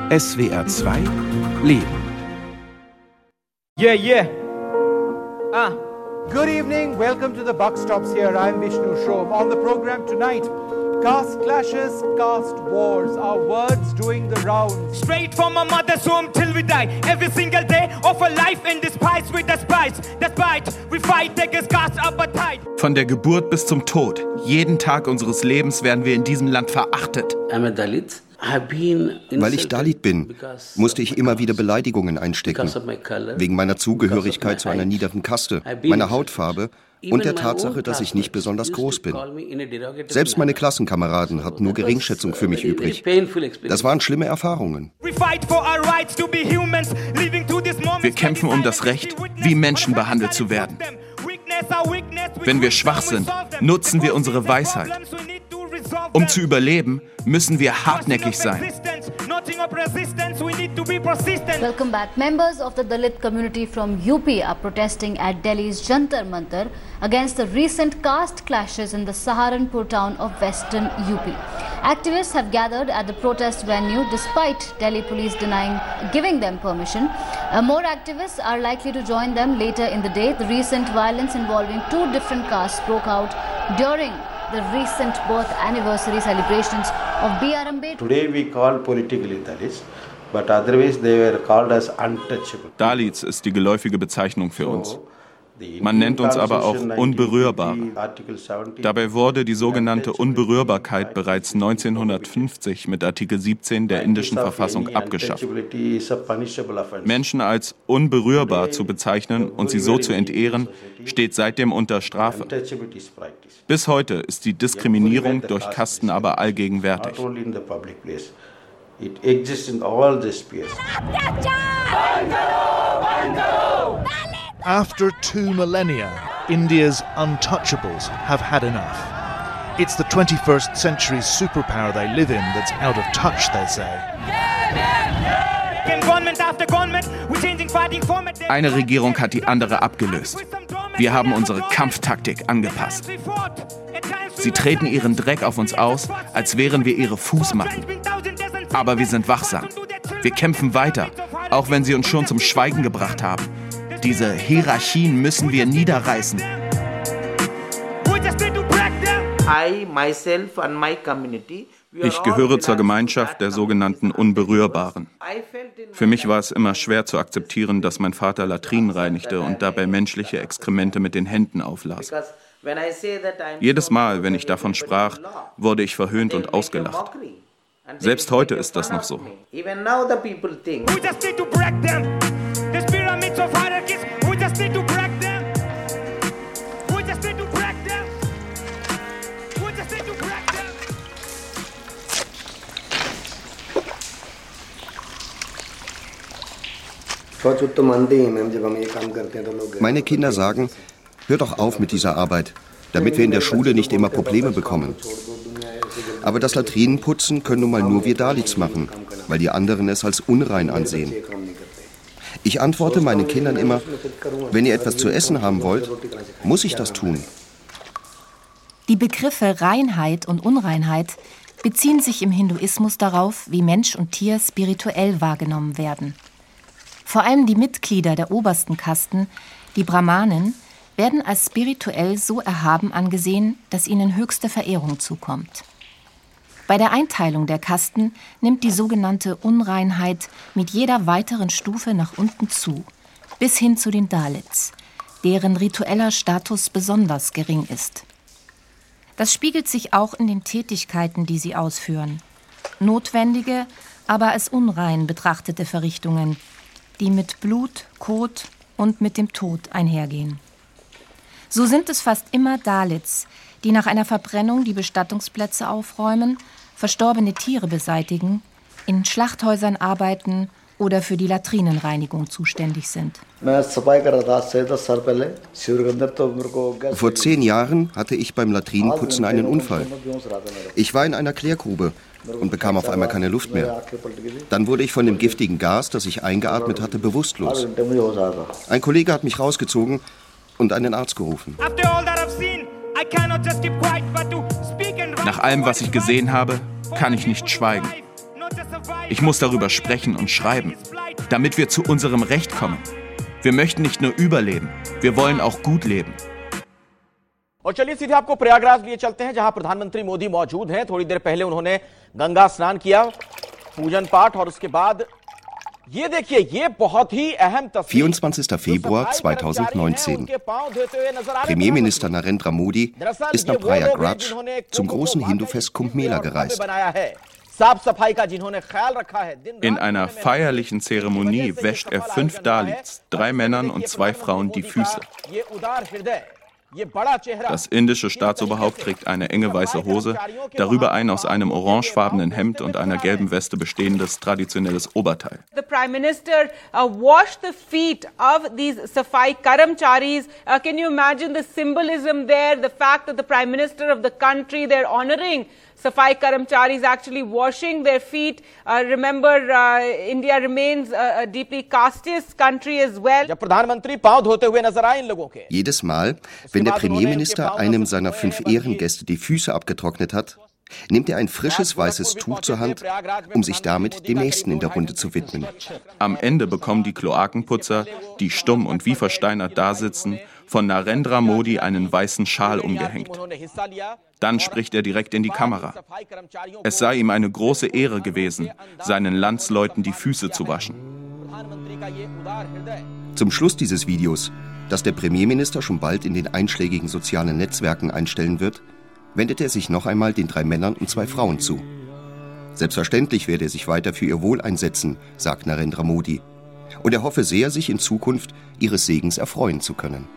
SWR 2 Leben. Yeah. Good evening, welcome to the Buck Stops here. I'm Vishnu Shom. On the program tonight, caste clashes, caste wars, our words doing the rounds. Straight from our mother's home till we die. Every single day of our life in this spice with the spice. Despite we fight against caste appetite. Von der Geburt bis zum Tod, jeden Tag unseres Lebens werden wir in diesem Land verachtet. I'm a Dalit. Weil ich Dalit bin, musste ich immer wieder Beleidigungen einstecken, wegen meiner Zugehörigkeit zu einer niederen Kaste, meiner Hautfarbe und der Tatsache, dass ich nicht besonders groß bin. Selbst meine Klassenkameraden hatten nur Geringschätzung für mich übrig. Das waren schlimme Erfahrungen. Wir kämpfen um das Recht, wie Menschen behandelt zu werden. Wenn wir schwach sind, nutzen wir unsere Weisheit. Um zu überleben, müssen wir hartnäckig sein. Welcome back. Members of the Dalit community from UP are protesting at Delhi's Jantar Mantar against the recent caste clashes in the Saharanpur town of western UP. Activists have gathered at the protest venue despite Delhi police giving them permission. More activists are likely to join them later in the day. The recent violence involving two different castes broke out during the recent birth anniversary celebrations of B.R. Ambedkar. Today we call politically Dalits, but otherwise they were called as untouchable. Dalits ist die geläufige Bezeichnung für uns. Man nennt uns aber auch Unberührbare. Dabei wurde die sogenannte Unberührbarkeit bereits 1950 mit Artikel 17 der indischen Verfassung abgeschafft. Menschen als unberührbar zu bezeichnen und sie so zu entehren, steht seitdem unter Strafe. Bis heute ist die Diskriminierung durch Kasten aber allgegenwärtig. It exists in all the spheres. After 2 millennia, India's untouchables have had enough. It's the 21st century's superpower they live in that's out of touch, they say. Eine Regierung hat die andere abgelöst. Wir haben unsere Kampftaktik angepasst. Sie treten ihren Dreck auf uns aus, als wären wir ihre Fußmatten. Aber wir sind wachsam. Wir kämpfen weiter, auch wenn sie uns schon zum Schweigen gebracht haben. Diese Hierarchien müssen wir niederreißen. Ich gehöre zur Gemeinschaft der sogenannten Unberührbaren. Für mich war es immer schwer zu akzeptieren, dass mein Vater Latrinen reinigte und dabei menschliche Exkremente mit den Händen auflas. Jedes Mal, wenn ich davon sprach, wurde ich verhöhnt und ausgelacht. Selbst heute ist das noch so. Meine Kinder sagen, hör doch auf mit dieser Arbeit, damit wir in der Schule nicht immer Probleme bekommen. Aber das Latrinenputzen können nun mal nur wir Dalits machen, weil die anderen es als unrein ansehen. Ich antworte meinen Kindern immer, wenn ihr etwas zu essen haben wollt, muss ich das tun. Die Begriffe Reinheit und Unreinheit beziehen sich im Hinduismus darauf, wie Mensch und Tier spirituell wahrgenommen werden. Vor allem die Mitglieder der obersten Kasten, die Brahmanen, werden als spirituell so erhaben angesehen, dass ihnen höchste Verehrung zukommt. Bei der Einteilung der Kasten nimmt die sogenannte Unreinheit mit jeder weiteren Stufe nach unten zu, bis hin zu den Dalits, deren ritueller Status besonders gering ist. Das spiegelt sich auch in den Tätigkeiten, die sie ausführen. Notwendige, aber als unrein betrachtete Verrichtungen, die mit Blut, Kot und mit dem Tod einhergehen. So sind es fast immer Dalits, die nach einer Verbrennung die Bestattungsplätze aufräumen, verstorbene Tiere beseitigen, in Schlachthäusern arbeiten oder für die Latrinenreinigung zuständig sind. Vor 10 Jahren hatte ich beim Latrinenputzen einen Unfall. Ich war in einer Klärgrube und bekam auf einmal keine Luft mehr. Dann wurde ich von dem giftigen Gas, das ich eingeatmet hatte, bewusstlos. Ein Kollege hat mich rausgezogen und einen Arzt gerufen. Nach allem, was ich gesehen habe, kann ich nicht schweigen. Ich muss darüber sprechen und schreiben, damit wir zu unserem Recht kommen. Wir möchten nicht nur überleben, wir wollen auch gut leben. और चलिए सीधे आपको प्रयागराज लिए चलते हैं, जहां प्रधानमंत्री मोदी मौजूद हैं। थोड़ी देर पहले उन्होंने गंगा स्नान किया, पूजन पाठ, और उसके बाद ये देखिए, ये बहुत ही अहम तस्वीर। 24. Februar 2019. Premierminister Narendra Modi ist nach Prayagraj zum großen Hindu-Fest Kumbh Mela gereist. In einer feierlichen Zeremonie wäscht er 5 Dalits, 3 Männern und 2 Frauen, die Füße. Das indische Staatsoberhaupt trägt eine enge weiße Hose, darüber ein aus einem orangefarbenen Hemd und einer gelben Weste bestehendes traditionelles Oberteil. The Prime Minister washed the feet of these Safai Karamcharis. Can you imagine the symbolism there, the fact that the Prime Minister of the country, they're honoring Safai Karamcharis actually washing their feet. Remember, India remains a deeply casteist country as well. Jedes Mal, wenn der Premierminister einem seiner 5 Ehrengäste die Füße abgetrocknet hat, nimmt er ein frisches weißes Tuch zur Hand, um sich damit dem Nächsten in der Runde zu widmen. Am Ende bekommen die Kloakenputzer, die stumm und wie versteinert dasitzen, von Narendra Modi einen weißen Schal umgehängt. Dann spricht er direkt in die Kamera. Es sei ihm eine große Ehre gewesen, seinen Landsleuten die Füße zu waschen. Zum Schluss dieses Videos, das der Premierminister schon bald in den einschlägigen sozialen Netzwerken einstellen wird, wendet er sich noch einmal den 3 Männern und 2 Frauen zu. Selbstverständlich werde er sich weiter für ihr Wohl einsetzen, sagt Narendra Modi. Und er hoffe sehr, sich in Zukunft ihres Segens erfreuen zu können.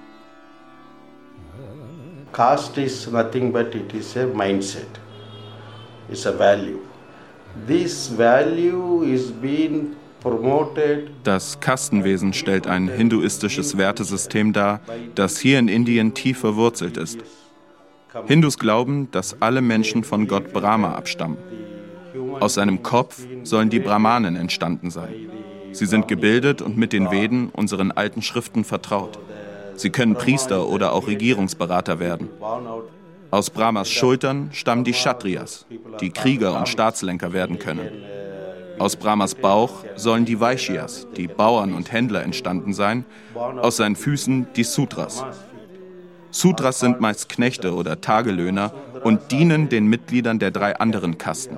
Caste is nothing but it is a mindset. It's a value. This value is being promoted. Das Kastenwesen stellt ein hinduistisches Wertesystem dar, das hier in Indien tief verwurzelt ist. Hindus glauben, dass alle Menschen von Gott Brahma abstammen. Aus seinem Kopf sollen die Brahmanen entstanden sein. Sie sind gebildet und mit den Veden, unseren alten Schriften, vertraut. Sie können Priester oder auch Regierungsberater werden. Aus Brahmas Schultern stammen die Kshatriyas, die Krieger und Staatslenker werden können. Aus Brahmas Bauch sollen die Vaishyas, die Bauern und Händler, entstanden sein. Aus seinen Füßen die Sudras. Sudras sind meist Knechte oder Tagelöhner und dienen den Mitgliedern der 3 anderen Kasten.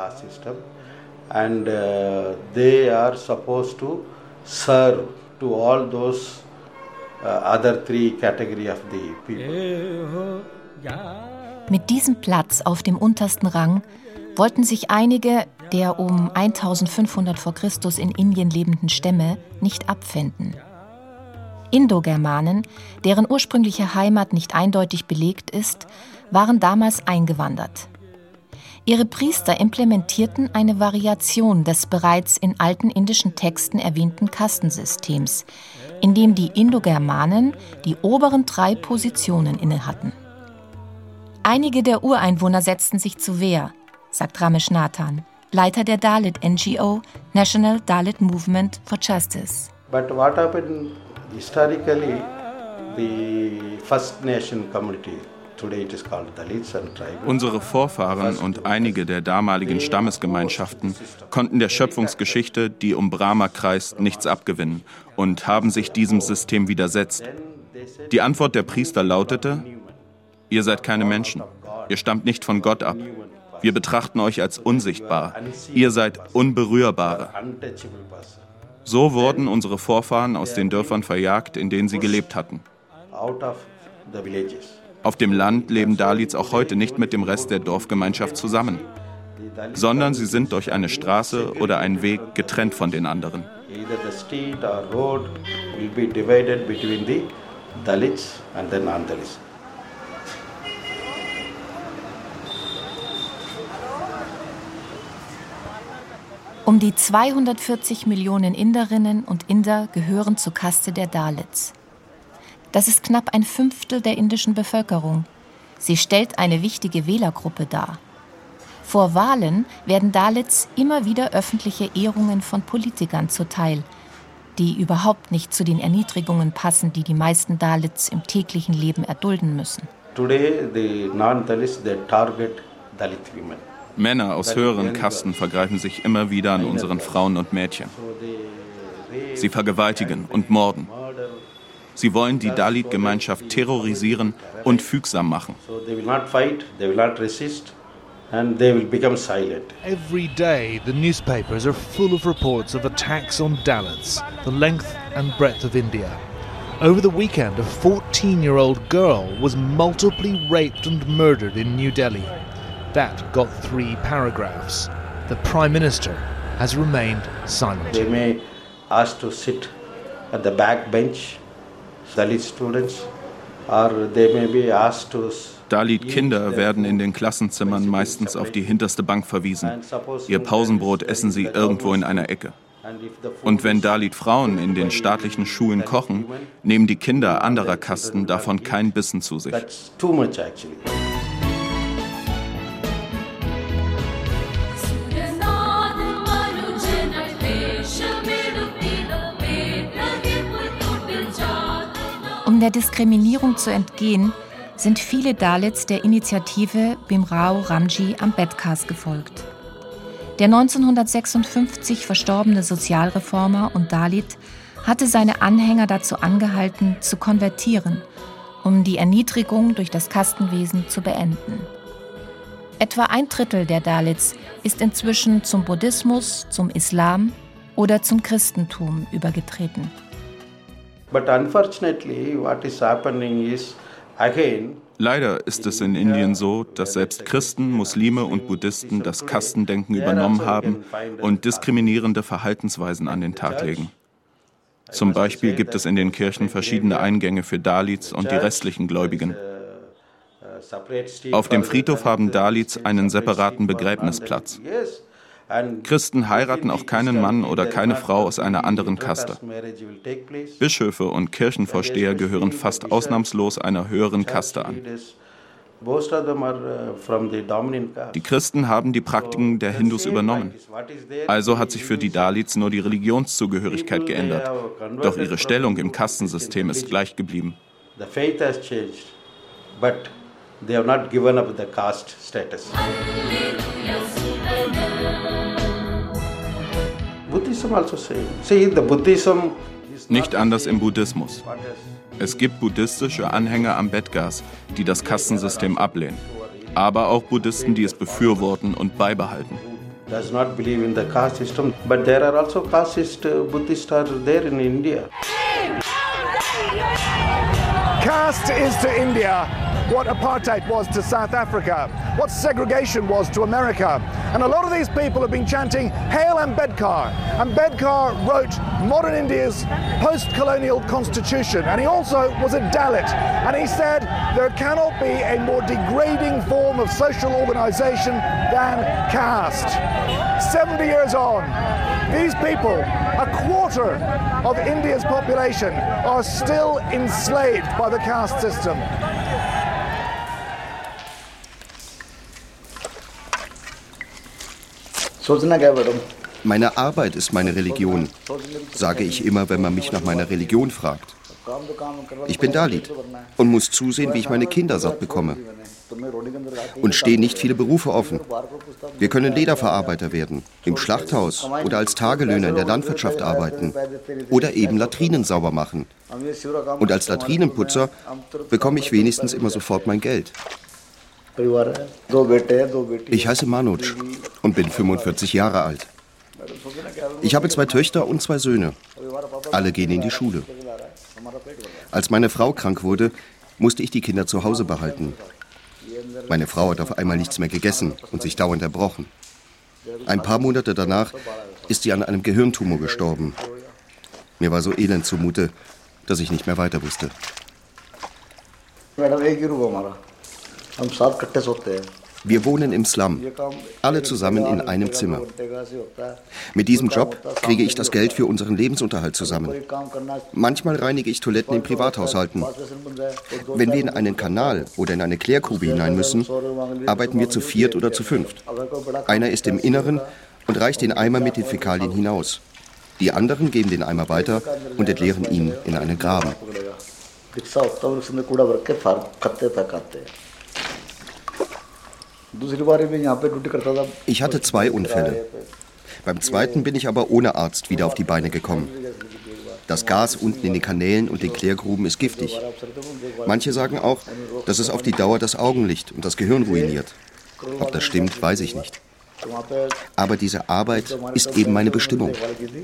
And they are supposed to serve to all those other 3 category of the people. Mit diesem Platz auf dem untersten Rang wollten sich einige der um 1500 vor Christus in Indien lebenden Stämme nicht abfinden. Indogermanen, deren ursprüngliche Heimat nicht eindeutig belegt ist, waren damals eingewandert. Ihre Priester implementierten eine Variation des bereits in alten indischen Texten erwähnten Kastensystems, in dem die Indogermanen die oberen 3 Positionen innehatten. Einige der Ureinwohner setzten sich zur Wehr, sagt Ramesh Nathan, Leiter der Dalit-NGO National Dalit Movement for Justice. But what happened historically, the First Nation community, today it is called Dalits and tribal. Unsere Vorfahren und einige der damaligen Stammesgemeinschaften konnten der Schöpfungsgeschichte, die um Brahma kreist, nichts abgewinnen und haben sich diesem System widersetzt. Die Antwort der Priester lautete: Ihr seid keine Menschen, ihr stammt nicht von Gott ab. Wir betrachten euch als unsichtbar, ihr seid Unberührbare. So wurden unsere Vorfahren aus den Dörfern verjagt, in denen sie gelebt hatten. Auf dem Land leben Dalits auch heute nicht mit dem Rest der Dorfgemeinschaft zusammen, sondern sie sind durch eine Straße oder einen Weg getrennt von den anderen. Um die 240 Millionen Inderinnen und Inder gehören zur Kaste der Dalits. Das ist knapp 1/5 der indischen Bevölkerung. Sie stellt eine wichtige Wählergruppe dar. Vor Wahlen werden Dalits immer wieder öffentliche Ehrungen von Politikern zuteil, die überhaupt nicht zu den Erniedrigungen passen, die die meisten Dalits im täglichen Leben erdulden müssen. Today the non-Dalits, they target Dalit women. Männer aus höheren Kasten vergreifen sich immer wieder an unseren Frauen und Mädchen. Sie vergewaltigen und morden. Sie wollen die Dalit-Gemeinschaft terrorisieren und fügsam machen. Every day, the newspapers are full of reports of attacks on Dalits, the length and breadth of India. Over the weekend, a 14-year-old girl was multiply raped and murdered in New Delhi. That got 3 paragraphs. The Prime Minister has remained silent. They may ask to sit at the back bench, Dalit students, or they may be asked to. Dalit-Kinder werden in den Klassenzimmern meistens auf die hinterste Bank verwiesen. Ihr Pausenbrot essen sie irgendwo in einer Ecke. Und wenn Dalit-Frauen in den staatlichen Schulen kochen, nehmen die Kinder anderer Kasten davon keinen Bissen zu sich. Um der Diskriminierung zu entgehen, sind viele Dalits der Initiative Bhimrao Ramji Ambedkars gefolgt. Der 1956 verstorbene Sozialreformer und Dalit hatte seine Anhänger dazu angehalten, zu konvertieren, um die Erniedrigung durch das Kastenwesen zu beenden. Etwa 1/3 der Dalits ist inzwischen zum Buddhismus, zum Islam oder zum Christentum übergetreten. But unfortunately, what is happening is Leider ist es in Indien so, dass selbst Christen, Muslime und Buddhisten das Kastendenken übernommen haben und diskriminierende Verhaltensweisen an den Tag legen. Zum Beispiel gibt es in den Kirchen verschiedene Eingänge für Dalits und die restlichen Gläubigen. Auf dem Friedhof haben Dalits einen separaten Begräbnisplatz. Christen heiraten auch keinen Mann oder keine Frau aus einer anderen Kaste. Bischöfe und Kirchenvorsteher gehören fast ausnahmslos einer höheren Kaste an. Die Christen haben die Praktiken der Hindus übernommen. Also hat sich für die Dalits nur die Religionszugehörigkeit geändert. Doch ihre Stellung im Kastensystem ist gleich geblieben. They have not given up the caste status. Buddhism also saying. See, the Buddhism is nicht anders im Buddhismus. Es gibt buddhistische Anhänger Ambedkars, die das Kastensystem ablehnen. Aber auch Buddhisten, die es befürworten und beibehalten. Does not believe in the caste system, but there are also casteist Buddhists are there in India. Caste is to India what apartheid was to South Africa, what segregation was to America. And a lot of these people have been chanting, "Hail Ambedkar." Ambedkar wrote modern India's post-colonial constitution, and he also was a Dalit. And he said there cannot be a more degrading form of social organization than caste. 70 years on, these people, a quarter of India's population, are still enslaved by the caste system. Meine Arbeit ist meine Religion, sage ich immer, wenn man mich nach meiner Religion fragt. Ich bin Dalit und muss zusehen, wie ich meine Kinder satt bekomme. Und stehen nicht viele Berufe offen. Wir können Lederverarbeiter werden, im Schlachthaus oder als Tagelöhner in der Landwirtschaft arbeiten oder eben Latrinen sauber machen. Und als Latrinenputzer bekomme ich wenigstens immer sofort mein Geld. Ich heiße Manoj und bin 45 Jahre alt. Ich habe 2 Töchter und 2 Söhne. Alle gehen in die Schule. Als meine Frau krank wurde, musste ich die Kinder zu Hause behalten. Meine Frau hat auf einmal nichts mehr gegessen und sich dauernd erbrochen. Ein paar Monate danach ist sie an einem Gehirntumor gestorben. Mir war so elend zumute, dass ich nicht mehr weiter wusste. Wir wohnen im Slum, alle zusammen in einem Zimmer. Mit diesem Job kriege ich das Geld für unseren Lebensunterhalt zusammen. Manchmal reinige ich Toiletten in Privathaushalten. Wenn wir in einen Kanal oder in eine Klärgrube hinein müssen, arbeiten wir zu 4 oder zu 5. Einer ist im Inneren und reicht den Eimer mit den Fäkalien hinaus. Die anderen geben den Eimer weiter und entleeren ihn in einen Graben. Ich hatte 2 Unfälle. Beim zweiten bin ich aber ohne Arzt wieder auf die Beine gekommen. Das Gas unten in den Kanälen und den Klärgruben ist giftig. Manche sagen auch, dass es auf die Dauer das Augenlicht und das Gehirn ruiniert. Ob das stimmt, weiß ich nicht. Aber diese Arbeit ist eben meine Bestimmung.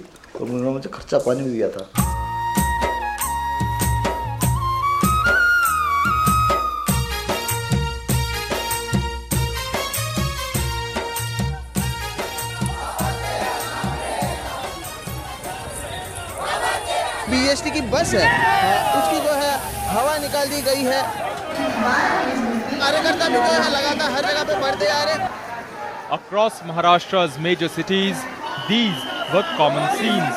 BST की bus है उसकी जो है हवा निकाल दी गई है कार्यकर्ता भी जो है लगातार हर जगह पे बढ़ते आ रहे. Across Maharashtra's major cities, these were common scenes.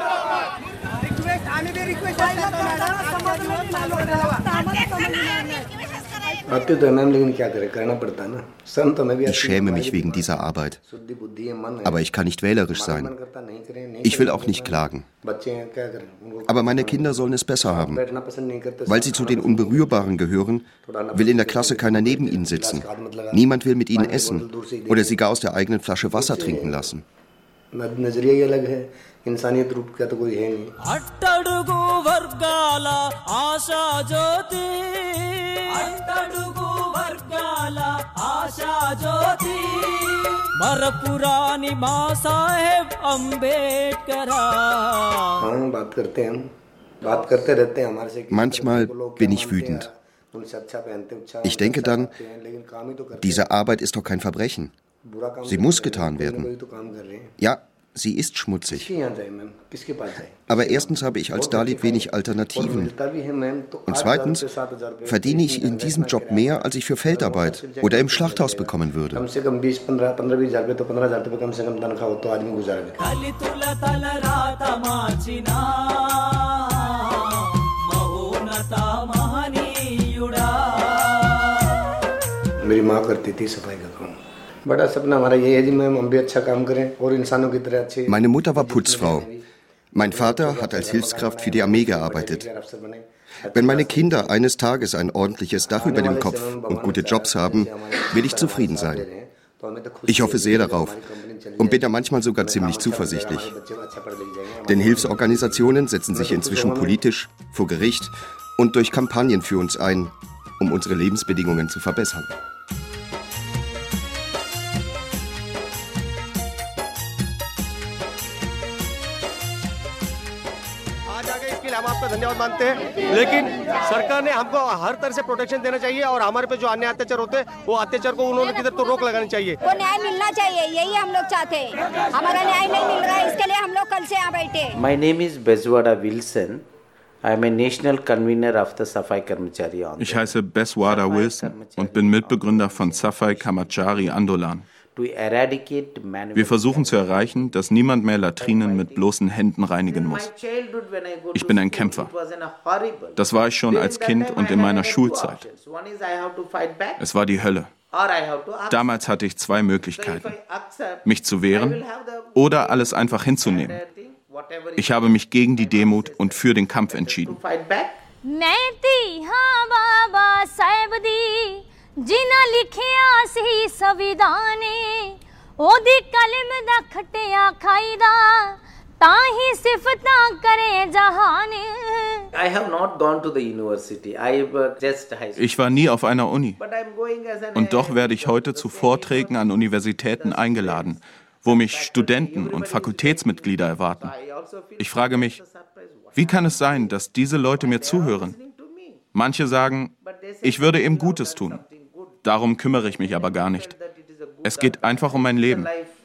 Ich schäme mich wegen dieser Arbeit. Aber ich kann nicht wählerisch sein. Ich will auch nicht klagen. Aber meine Kinder sollen es besser haben. Weil sie zu den Unberührbaren gehören, will in der Klasse keiner neben ihnen sitzen. Niemand will mit ihnen essen oder sie gar aus der eigenen Flasche Wasser trinken lassen. इंसानियत रूप का तो कोई है नहीं. अट्टडुगु वर्गाला आशा ज्योति अट्टडुगु वर्गाला आशा ज्योति मरपुरानी मां साहेब अंबेडकर. हाँ बात करते हैं हम बात करते रहते हैं हमारे से. Manchmal bin ich wütend. Ich denke dann, diese Arbeit ist doch kein Verbrechen. Sie muss getan werden. Ja, sie ist schmutzig. Aber erstens habe ich als Dalit wenig Alternativen. Und zweitens verdiene ich in diesem Job mehr, als ich für Feldarbeit oder im Schlachthaus bekommen würde. मेरी माँ करती थी सफाई का काम. बड़ा सपना हमारा ये है जी मैम हम भी अच्छा काम करें और इंसानों की तरह अच्छे. Meine Mutter war Putzfrau. Mein Vater hat als Hilfskraft für die Armee gearbeitet. Wenn meine Kinder eines Tages ein ordentliches Dach über dem Kopf und gute Jobs haben, will ich zufrieden sein. Ich hoffe sehr darauf und bin da manchmal sogar ziemlich zuversichtlich. Denn Hilfsorganisationen setzen sich inzwischen politisch, vor Gericht und durch Kampagnen für uns ein, um unsere Lebensbedingungen zu verbessern. हम आपका धन्यवाद मानते हैं, लेकिन सरकार ने हमको हर तरह से प्रोटेक्शन देना चाहिए और हमारे पे जो अन्य अत्याचार होते हैं वो अत्याचार को उन्होंने किधर तो रोक लगानी चाहिए. वो न्याय मिलना चाहिए, यही हम लोग चाहते हैं. हमारा न्याय नहीं मिल रहा है, इसके लिए हम लोग कल से यहाँ बैठे. My name is Beswada Wilson. I am a national convener of the Safai Karmachari Andolan. Ich heiße Beswada Wilson und bin Mitbegründer von Safai Karmachari Andolan. Wir versuchen zu erreichen, dass niemand mehr Latrinen mit bloßen Händen reinigen muss. Ich bin ein Kämpfer. Das war ich schon als Kind und in meiner Schulzeit. Es war die Hölle. Damals hatte ich 2 Möglichkeiten: mich zu wehren oder alles einfach hinzunehmen. Ich habe mich gegen die Demut und für den Kampf entschieden. जिन्ना लिखिया सी संविधाने ओदी कलम दा खटिया खाईदा ताही सिफतां करे जहाने. I have not gone to the university. I just high school. Ich war nie auf einer Uni. Und doch werde ich heute zu Vorträgen an Universitäten eingeladen, wo mich Studenten und Fakultätsmitglieder erwarten. Ich frage mich, wie kann es sein, dass diese Leute mir zuhören? Manche sagen, ich würde ihm Gutes tun. Darum kümmere ich mich aber gar nicht. Es geht einfach um mein Leben.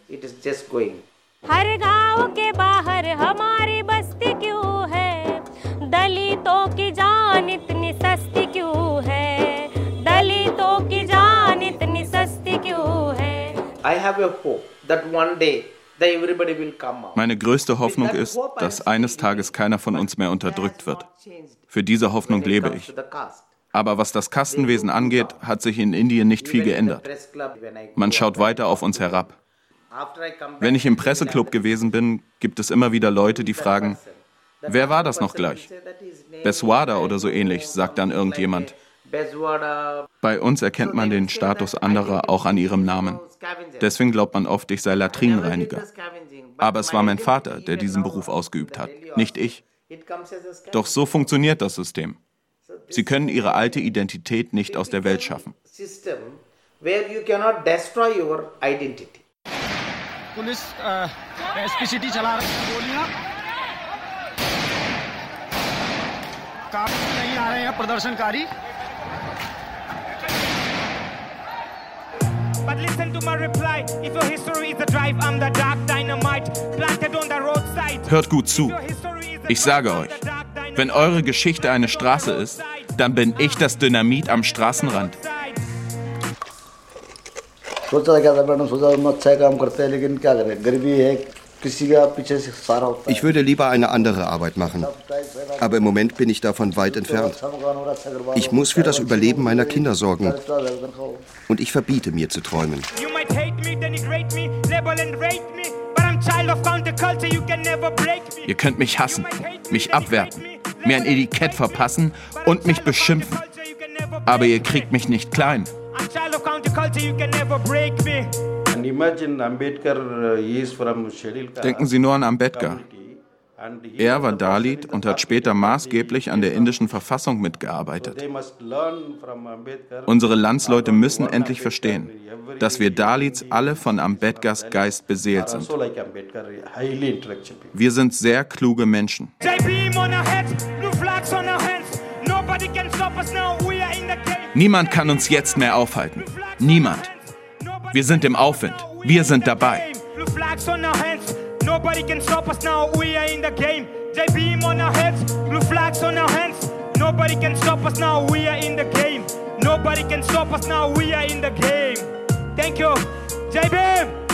Meine größte Hoffnung ist, dass eines Tages keiner von uns mehr unterdrückt wird. Für diese Hoffnung lebe ich. Aber was das Kastenwesen angeht, hat sich in Indien nicht viel geändert. Man schaut weiter auf uns herab. Wenn ich im Presseclub gewesen bin, gibt es immer wieder Leute, die fragen, wer war das noch gleich? Beswada oder so ähnlich, sagt dann irgendjemand. Bei uns erkennt man den Status anderer auch an ihrem Namen. Deswegen glaubt man oft, ich sei Latrinenreiniger. Aber es war mein Vater, der diesen Beruf ausgeübt hat, nicht ich. Doch so funktioniert das System. Sie können ihre alte Identität nicht aus der Welt schaffen. But listen to my reply. If your history is a drive, I'm the dark dynamite planted on the roadside. Hört gut zu. Ich sage euch, wenn eure Geschichte eine Straße ist, dann bin ich das Dynamit am Straßenrand. Ich würde lieber eine andere Arbeit machen. Aber im Moment bin ich davon weit entfernt. Ich muss für das Überleben meiner Kinder sorgen. Und ich verbiete mir zu träumen. Ihr könnt mich hassen, mich abwerten, mir ein Etikett verpassen und mich beschimpfen. Aber ihr kriegt mich nicht klein. Denken Sie nur an Ambedkar. Er war Dalit und hat später maßgeblich an der indischen Verfassung mitgearbeitet. Unsere Landsleute müssen endlich verstehen, dass wir Dalits alle von Ambedkars Geist beseelt sind. Wir sind sehr kluge Menschen. Niemand kann uns jetzt mehr aufhalten. Niemand. Wir sind im Aufwind. Wir sind dabei. Nobody can stop us now, we are in the game. JBeam on our heads, blue flags on our hands. Nobody can stop us now, we are in the game. Nobody can stop us now, we are in the game. Thank you, JBeam.